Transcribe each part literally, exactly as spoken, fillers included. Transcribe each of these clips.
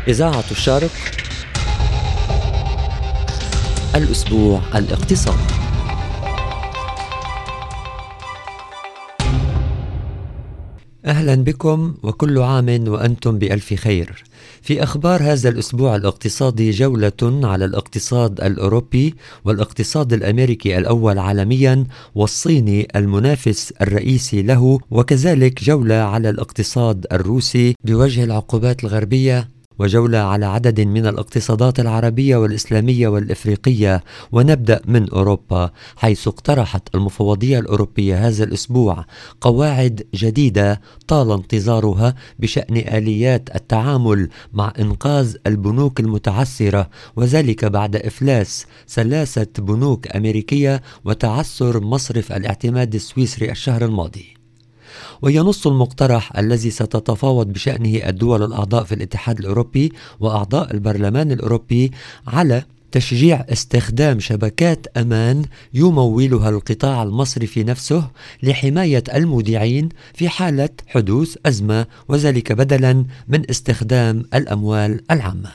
إذاعة الشرق، الأسبوع الاقتصادي. أهلا بكم وكل عام وأنتم بألف خير. في أخبار هذا الأسبوع الاقتصادي جولة على الاقتصاد الأوروبي والاقتصاد الأمريكي الأول عالميا والصيني المنافس الرئيسي له، وكذلك جولة على الاقتصاد الروسي بوجه العقوبات الغربية، وجولة على عدد من الاقتصادات العربية والإسلامية والإفريقية. ونبدأ من أوروبا، حيث اقترحت المفوضية الأوروبية هذا الأسبوع قواعد جديدة طال انتظارها بشأن آليات التعامل مع إنقاذ البنوك المتعثرة، وذلك بعد إفلاس ثلاثة بنوك أمريكية وتعثر مصرف الاعتماد السويسري الشهر الماضي. وينص المقترح الذي ستتفاوض بشأنه الدول الأعضاء في الاتحاد الأوروبي وأعضاء البرلمان الأوروبي على تشجيع استخدام شبكات أمان يمولها القطاع المصرفي نفسه لحماية المودعين في حالة حدوث أزمة، وذلك بدلا من استخدام الأموال العامة.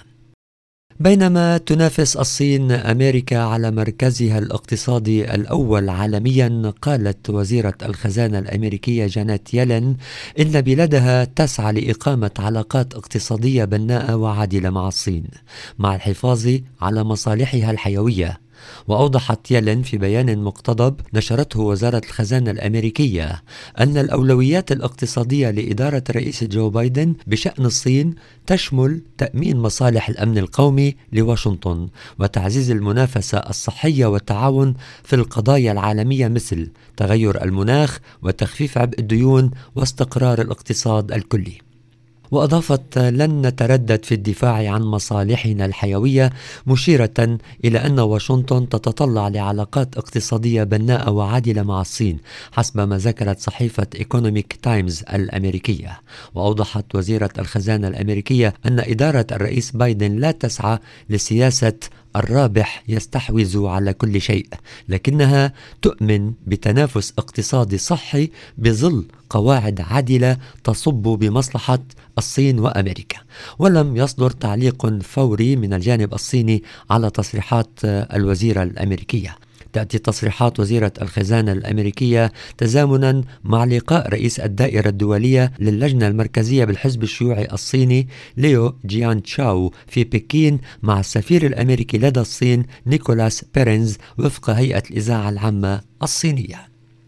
بينما تنافس الصين أمريكا على مركزها الاقتصادي الأول عالميا، قالت وزيرة الخزانة الأمريكية جانيت يلين إن بلادها تسعى لإقامة علاقات اقتصادية بناءة وعادلة مع الصين مع الحفاظ على مصالحها الحيوية. وأوضحت يلين في بيان مقتضب نشرته وزارة الخزانة الأمريكية أن الأولويات الاقتصادية لإدارة الرئيس جو بايدن بشأن الصين تشمل تأمين مصالح الأمن القومي لواشنطن وتعزيز المنافسة الصحية والتعاون في القضايا العالمية مثل تغير المناخ وتخفيف عبء الديون واستقرار الاقتصاد الكلي. وأضافت: لن نتردد في الدفاع عن مصالحنا الحيوية، مشيرة إلى أن واشنطن تتطلع لعلاقات اقتصادية بناءة وعادلة مع الصين حسب ما ذكرت صحيفة إيكونوميك تايمز الأمريكية. وأوضحت وزيرة الخزانة الأمريكية أن إدارة الرئيس بايدن لا تسعى لسياسة الرابح يستحوذ على كل شيء، لكنها تؤمن بتنافس اقتصادي صحي بظل قواعد عادلة تصب بمصلحة الصين وأمريكا. ولم يصدر تعليق فوري من الجانب الصيني على تصريحات الوزيرة الأمريكية. تأتي تصريحات وزيرة الخزانة الأمريكية تزامنا مع لقاء رئيس الدائرة الدولية للجنة المركزية بالحزب الشيوعي الصيني ليو جيان تشاو في بكين مع السفير الأمريكي لدى الصين نيكولاس بيرنز وفق هيئة الإذاعة العامة الصينية.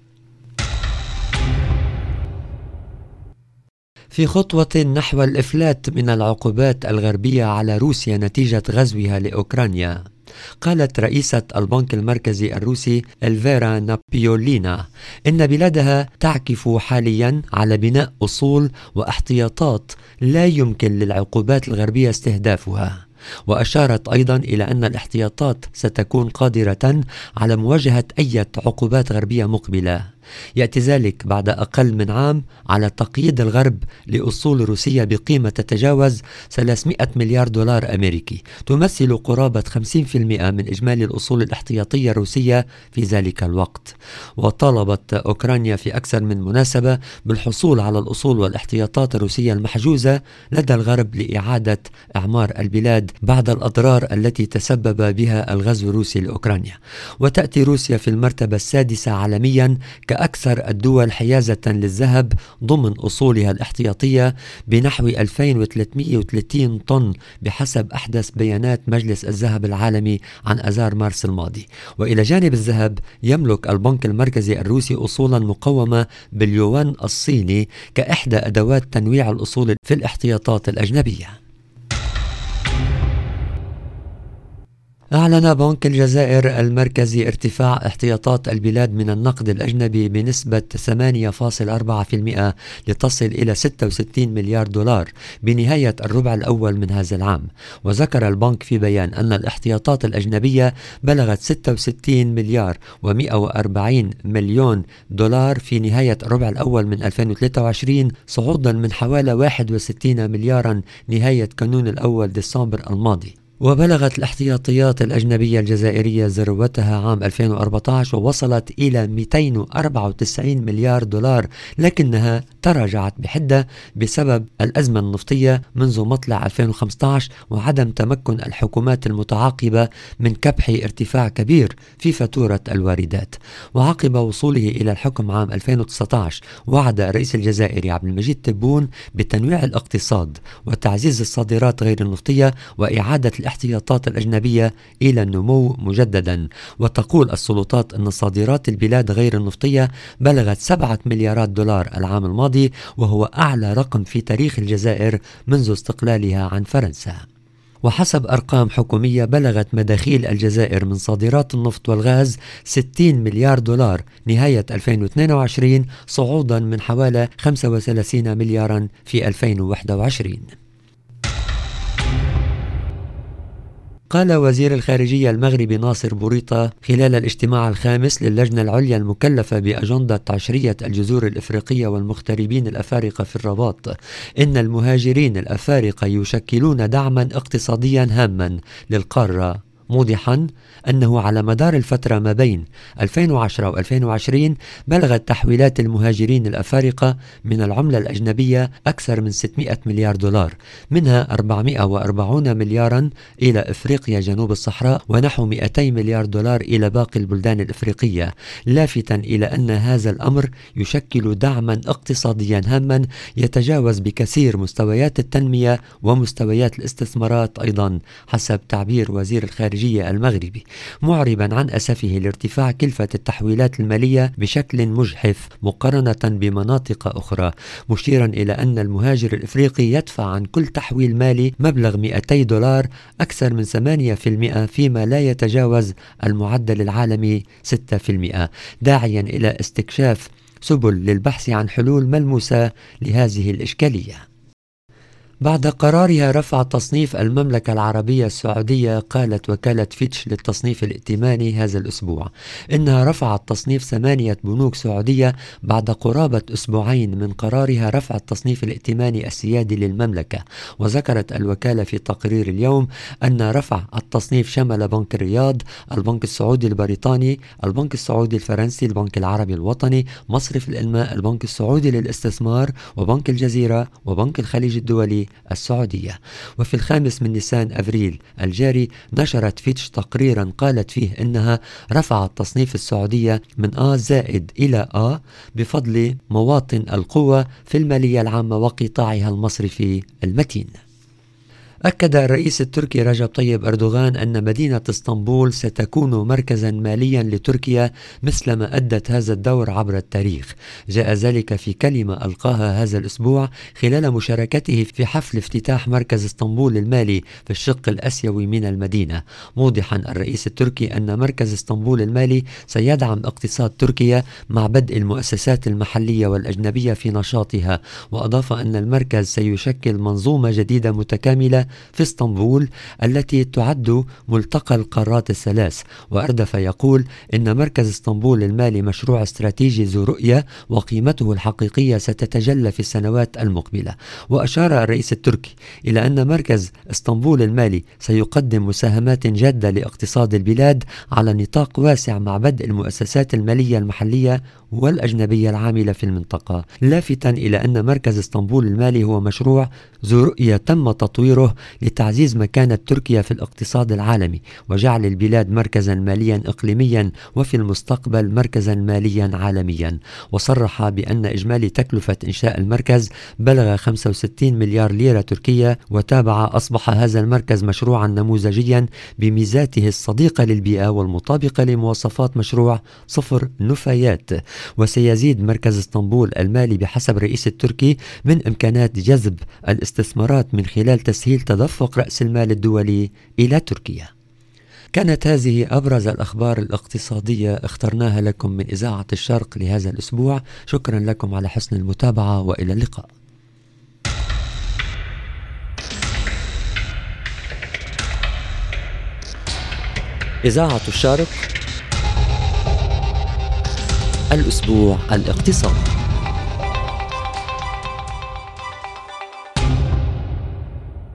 في خطوة نحو الإفلات من العقوبات الغربية على روسيا نتيجة غزوها لأوكرانيا، قالت رئيسة البنك المركزي الروسي إلفيرا نابيولينا إن بلادها تعكف حاليا على بناء أصول واحتياطات لا يمكن للعقوبات الغربية استهدافها. وأشارت أيضا إلى أن الاحتياطات ستكون قادرة على مواجهة أي عقوبات غربية مقبلة. يأتي ذلك بعد أقل من عام على تقييد الغرب لأصول روسية بقيمة تتجاوز ثلاثمئة مليار دولار أمريكي، تمثل قرابة خمسين بالمئة من إجمالي الأصول الاحتياطية الروسية في ذلك الوقت. وطالبت أوكرانيا في أكثر من مناسبة بالحصول على الأصول والاحتياطات الروسية المحجوزة لدى الغرب لإعادة إعمار البلاد بعد الأضرار التي تسبب بها الغزو الروسي لأوكرانيا. وتأتي روسيا في المرتبة السادسة عالميا كأكثر الدول حيازة للذهب ضمن أصولها الاحتياطية بنحو ألفين وثلاثمئة وثلاثين طن بحسب أحدث بيانات مجلس الذهب العالمي عن آذار مارس الماضي. وإلى جانب الذهب يملك البنك المركزي الروسي أصولا مقومة باليوان الصيني كإحدى أدوات تنويع الأصول في الاحتياطات الأجنبية. أعلن بنك الجزائر المركزي ارتفاع احتياطات البلاد من النقد الأجنبي بنسبة ثمانية فاصلة أربعة بالمئة لتصل إلى ستة وستين مليار دولار بنهاية الربع الأول من هذا العام. وذكر البنك في بيان أن الاحتياطات الأجنبية بلغت ستة وستين مليار ومئة وأربعين مليون دولار في نهاية الربع الأول من ألفين وثلاثة وعشرين، صعودا من حوالي واحد وستين مليارا نهاية كانون الأول ديسمبر الماضي. وبلغت الاحتياطيات الأجنبية الجزائرية ذروتها عام ألفين وأربعة عشر ووصلت إلى مئتين وأربعة وتسعين مليار دولار، لكنها تراجعت بحدة بسبب الأزمة النفطية منذ مطلع ألفين وخمسة عشر وعدم تمكن الحكومات المتعاقبة من كبح ارتفاع كبير في فاتورة الواردات. وعقب وصوله إلى الحكم عام ألفين وتسعة عشر وعد الرئيس الجزائري عبد المجيد تبون بتنويع الاقتصاد وتعزيز الصادرات غير النفطية وإعادة الاحتياطات الأجنبية إلى النمو مجددا. وتقول السلطات أن صادرات البلاد غير النفطية بلغت سبعة مليارات دولار العام الماضي، وهو أعلى رقم في تاريخ الجزائر منذ استقلالها عن فرنسا. وحسب أرقام حكومية بلغت مداخيل الجزائر من صادرات النفط والغاز ستين مليار دولار نهاية ألفين واثنين وعشرين، صعودا من حوالي خمسة وثلاثين مليارا في ألفين وواحد وعشرين. قال وزير الخارجية المغربي ناصر بوريطة خلال الاجتماع الخامس للجنة العليا المكلفة بأجندة عشرية الجذور الإفريقية والمغتربين الأفارقة في الرباط إن المهاجرين الأفارقة يشكلون دعما اقتصاديا هاما للقارة، موضحا أنه على مدار الفترة ما بين ألفين وعشرة وألفين وعشرين بلغت تحويلات المهاجرين الأفارقة من العملة الأجنبية أكثر من ستمئة مليار دولار، منها أربعمئة وأربعين مليارا إلى إفريقيا جنوب الصحراء ونحو مئتي مليار دولار إلى باقي البلدان الإفريقية، لافتا إلى أن هذا الأمر يشكل دعما اقتصاديا هاما يتجاوز بكثير مستويات التنمية ومستويات الاستثمارات أيضا، حسب تعبير وزير الخارجية المغربي، معربا عن أسفه لارتفاع كلفة التحويلات المالية بشكل مجحف مقارنة بمناطق أخرى، مشيرا إلى أن المهاجر الإفريقي يدفع عن كل تحويل مالي مبلغ مئتي دولار أكثر من ثمانية بالمئة فيما لا يتجاوز المعدل العالمي ستة بالمئة، داعيا إلى استكشاف سبل للبحث عن حلول ملموسة لهذه الإشكالية. بعد قرارها رفع تصنيف المملكة العربية السعودية، قالت وكالة فيتش للتصنيف الائتماني هذا الأسبوع إنها رفعت تصنيف ثمانية بنوك سعودية بعد قرابة أسبوعين من قرارها رفع التصنيف الائتماني السيادي للمملكة. وذكرت الوكالة في تقرير اليوم أن رفع التصنيف شمل بنك الرياض، البنك السعودي البريطاني، البنك السعودي الفرنسي، البنك العربي الوطني، مصرف الإنماء، البنك السعودي للاستثمار، وبنك الجزيرة، وبنك الخليج الدولي السعودية. وفي الخامس من نيسان أفريل الجاري نشرت فيتش تقريرا قالت فيه إنها رفعت تصنيف السعودية من A زائد إلى A بفضل مواطن القوة في المالية العامة وقطاعها المصرفي المتين. أكد الرئيس التركي رجب طيب أردوغان أن مدينة اسطنبول ستكون مركزا ماليا لتركيا مثلما أدت هذا الدور عبر التاريخ. جاء ذلك في كلمة ألقاها هذا الأسبوع خلال مشاركته في حفل افتتاح مركز اسطنبول المالي في الشق الأسيوي من المدينة، موضحا الرئيس التركي أن مركز اسطنبول المالي سيدعم اقتصاد تركيا مع بدء المؤسسات المحلية والأجنبية في نشاطها. وأضاف أن المركز سيشكل منظومة جديدة متكاملة في اسطنبول التي تعد ملتقى القارات الثلاث. وأردف يقول إن مركز اسطنبول المالي مشروع استراتيجي ذو رؤية وقيمته الحقيقية ستتجلى في السنوات المقبلة. وأشار الرئيس التركي إلى أن مركز اسطنبول المالي سيقدم مساهمات جادة لاقتصاد البلاد على نطاق واسع مع بدء المؤسسات المالية المحلية والأجنبية العاملة في المنطقة، لافتا إلى أن مركز اسطنبول المالي هو مشروع ذو رؤية تم تطويره لتعزيز مكانة تركيا في الاقتصاد العالمي وجعل البلاد مركزا ماليا إقليميا وفي المستقبل مركزا ماليا عالميا. وصرح بأن إجمالي تكلفة إنشاء المركز بلغ خمسة وستين مليار ليرة تركية. وتابع أصبح هذا المركز مشروعا نموذجيا بميزاته الصديقة للبيئة والمطابقة لمواصفات مشروع صفر نفايات. وسيزيد مركز اسطنبول المالي بحسب الرئيس التركي من إمكانات جذب الاستثمارات من خلال تسهيل تدفق رأس المال الدولي إلى تركيا. كانت هذه أبرز الأخبار الاقتصادية اخترناها لكم من إذاعة الشرق لهذا الأسبوع. شكرا لكم على حسن المتابعة وإلى اللقاء. إذاعة الشرق، الأسبوع الاقتصادي.